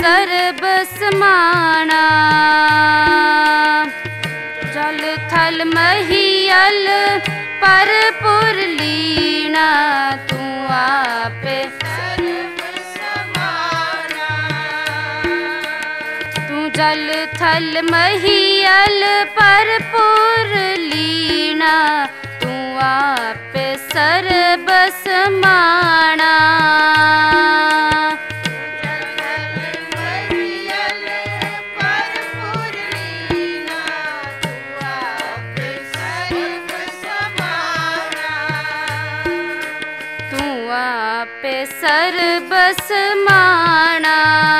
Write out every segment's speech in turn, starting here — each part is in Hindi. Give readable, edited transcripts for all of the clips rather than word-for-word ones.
ਸਰਬ ਸਮਾਣਾ। ਜਲ ਥਲ ਮਹੀਅਲ परपुर लीना तू आपे सर्व समाना। तू जल थल महीअल परपुर लीना तू आपे सर्व समाना। पे सर्ब समाना।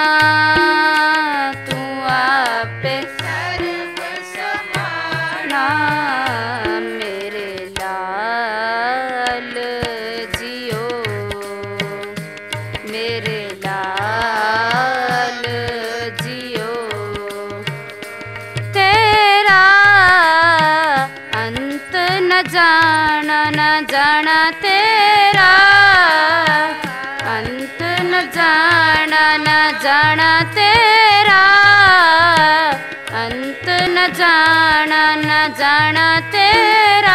तू आपे सर्व समाना। मेरे लाल जियो मेरे लाल जियो। तेरा अंत न जाना न जाना तेरा अंत न जाना न जाना तेरा अंत न जाना न जाना तेरा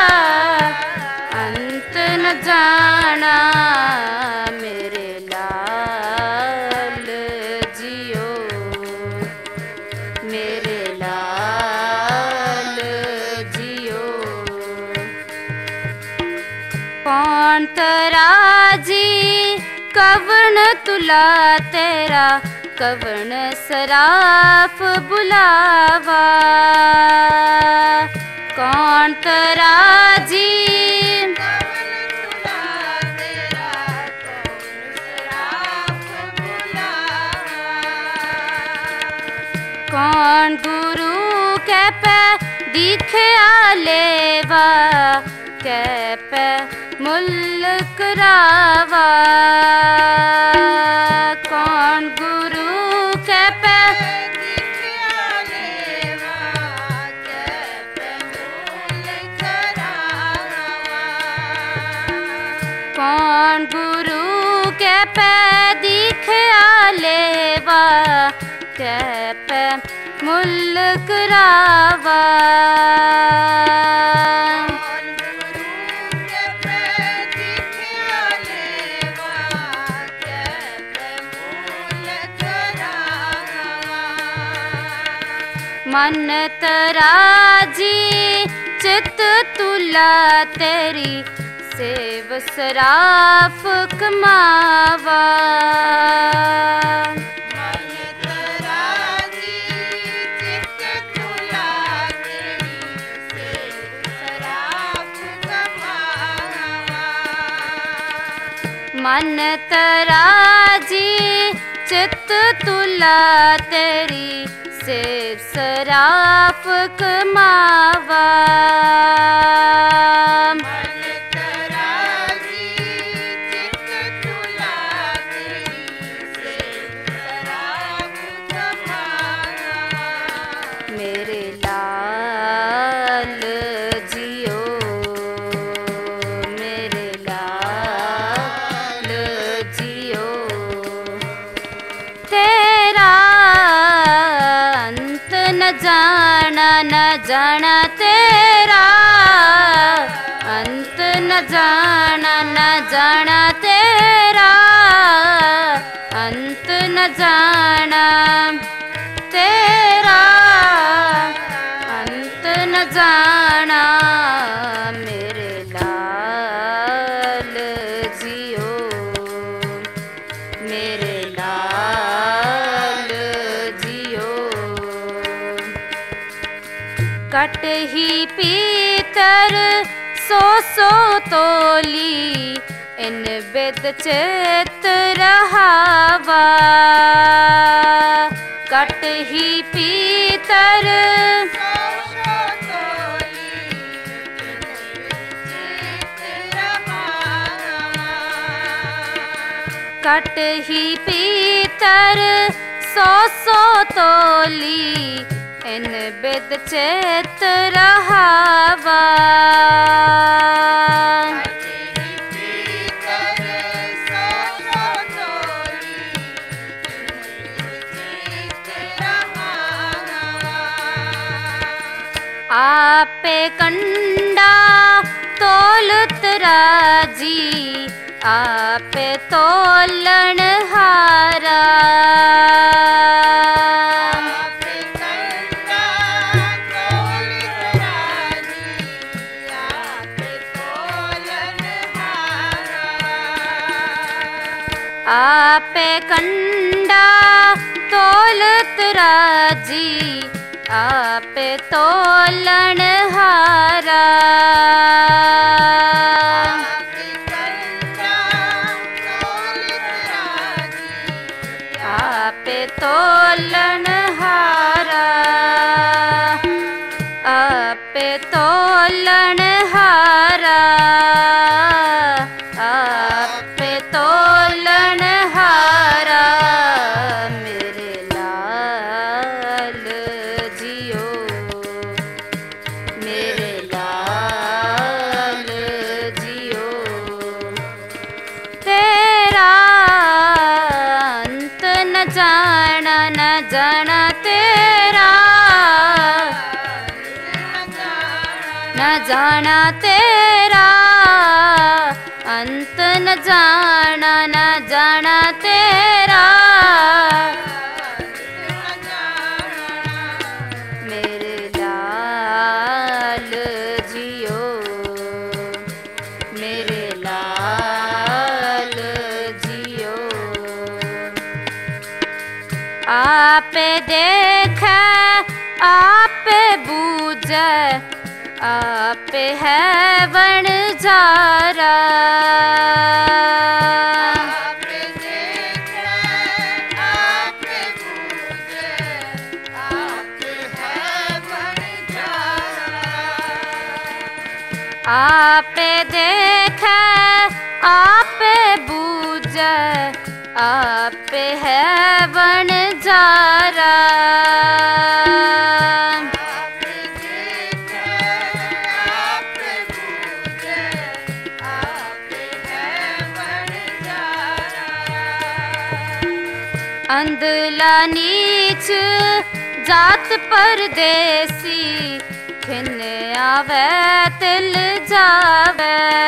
अंत न जाना। मेरे लाल जियो मेरे लाल जियो। कौन तराजी कवन तुला तेरा कवन सराफ बुलावा। कौन तराजी कवन तुला तेरा कवन सराफ बुलावा। कौन गुरु कै पे दिखया लेवा कै पे मुल करावा। कौन गुरु कै पे दिखया लेवा कै पे मुल करावा। कौन गुरु कै पे दिखया लेवा कै पे मुल करावा। मन तराजी चित तुला तेरी सेव सराफ कमावा। मन तराजी चित तुला तेरी सेव सराफ कमावा। मन तराजी चित तुला तेरी सेव सराफ कमावा। मन तराजी चित तुला तेरी सेव सराफ कमावा। मेरे लाल जियो मेरे लाल जियो। तेरा न जाना न जाना तेरा अंत न जाना न जाना तेरा अंत न जाना तेरा अंत न जाना। मेरे लाल जियो मेरे लाल जियो। कट ही पीतर सो तोली इन बिद चित रहावा। कट ही पीतर सो तोली इन बिद चित रहावा। कट ही पीतर सो तोली इन बिद चित रहावा। आपे कंडा तोलत राजी, आपे तोलन हारा। आपे कंडा तोलत राजी, आपे तोलन हारा। आपे कंडा तोलत राजी, आपे तोलन हारा। आपे कंडा तोलत राजी, आपे तोलन हारा। आपे तोलन हारा। आपे तोलन हारा। मेरे लाल जियो, मेरे लाल जियो। तेरा अंत न जाना, न जाना तेरा, न जाना तेरा अंत, न जाना, न जाना तेरा। मेरे लाल जियो, मेरे लाल जियो। आपे देखे आपे बूझे, आपे है वणजारा। आपे देखे आपे बूझे, आपे है वणजारा। आपे देखे आपे बूझे, आपे है वणजारा। आपे देखे आपे बूझे, आपे है वणजारा। अंधला नीच जात परदेसी, खिन आवे तिल जावे।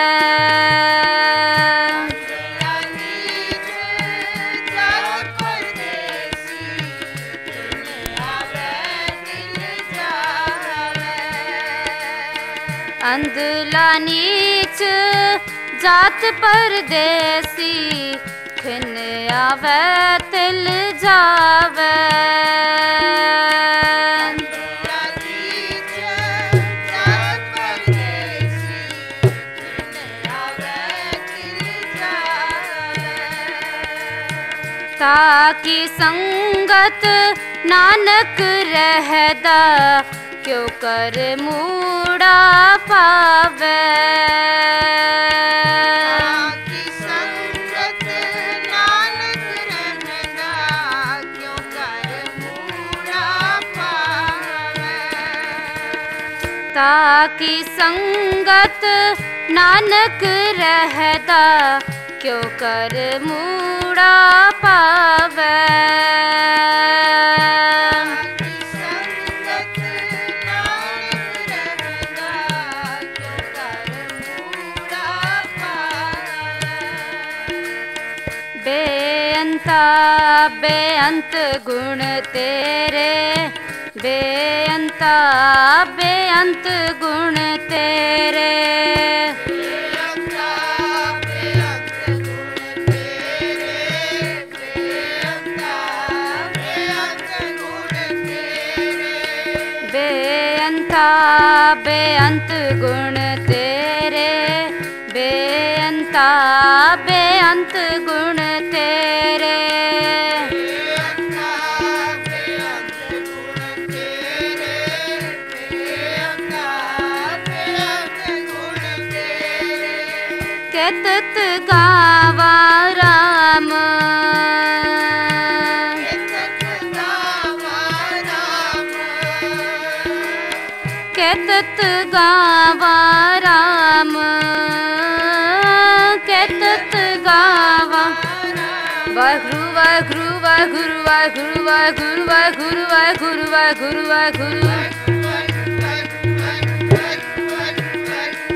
अंधला नीच जात परदेसी, खिन आवे तिल जावे। ताकि संगत नानक रहदा, क्यों कर मूड़ा पावे। ताकि संगत नानक रहदा, क्यों कर मूड़ा पावे। ताकि संगत नानक रहदा, क्यों कर मूड़ा पावे। बेअंता बेअंत गुण तेरे, बेअंता बेअंत गुण तेरे। बेअंता बेअंत गुण तेरे, बेअंता बेअंत गुण तेरे। केतत गावा राम, केतत गावा राम, केतत गावा। वाहिगुरु वाहिगुरु वाहिगुरु वाहिगुरु वाहिगुरु वाहिगुरु वाहिगुरु वाहिगुरु वाहिगुरु वाहिगुरु।